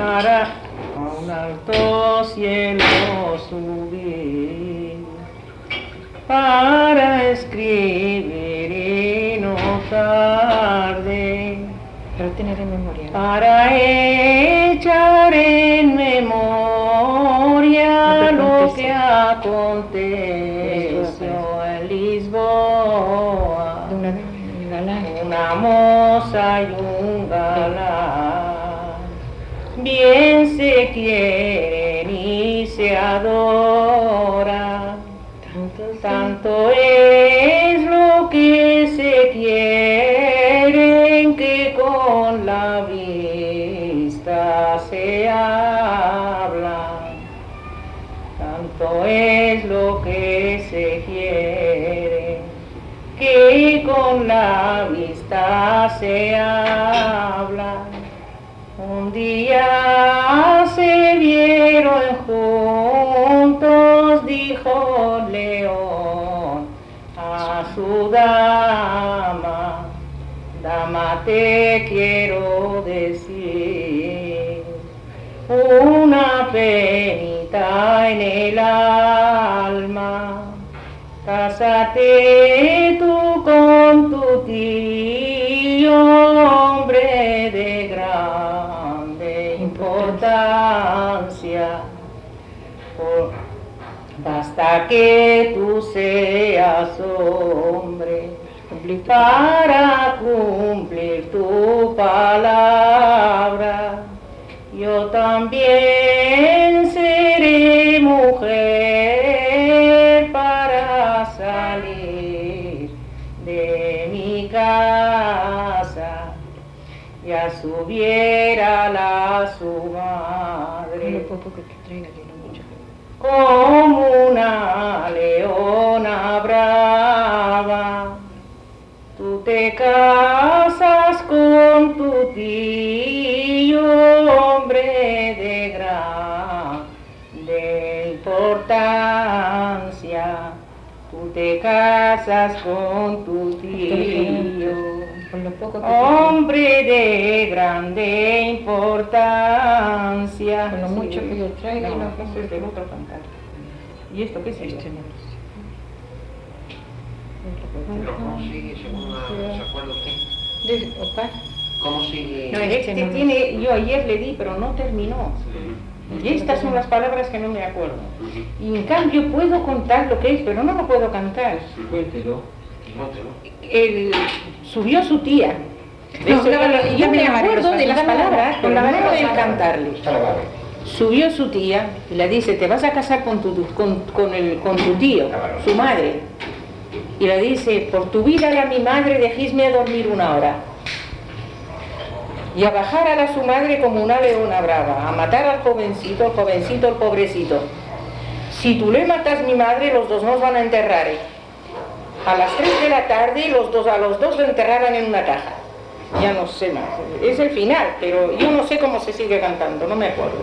para a un alto cielo subir, para escribir y no tarde, Para tener en memoria. para echar en memoria lo que aconteció en Lisboa. De una galán. Una moza y un galán, bien se quieren y se adoran. Tanto es lo que se quieren que con la vista se hablan. Tanto es lo que se quiere que con la vista se habla. Un día se vieron juntos, dijo León a su dama, dama te quiero decir una penita en el alma. Cásate tú con tu tío, hombre de grande importancia. Basta que tú seas hombre para cumplir tu palabra. Yo también seré mujer para salir de mi casa. Ya subiera la su madre como una leona brava. Tú te casas con tu tío, hombre de grande importancia. Tú te casas con tu tío, hombre de grande importancia. Con lo mucho que yo traigo. No, eso es del otro cantar. ¿Y esto qué es esto? Pero ¿cómo sigue según se acuerda usted? ¿Cómo sigue? No, este tiene, yo ayer le di, pero no terminó. Y estas son las palabras que no me acuerdo. Y en cambio puedo contar lo que es, pero no lo puedo cantar. Cuéntelo. Subió su tía. Yo me acuerdo de las palabras, con la manera de cantarle. Subió su tía y le dice, te vas a casar con tu tío, su madre. Y le dice, por tu vida a mi madre dejisme a dormir una hora. Y a bajar a su madre como una leona brava, a matar al jovencito, el pobrecito. Si tú le matas a mi madre, los dos nos van a enterrar. A las 3 de la tarde a los dos lo enterrarán en una caja. Ya no sé más, es el final, pero yo no sé cómo se sigue cantando, no me acuerdo.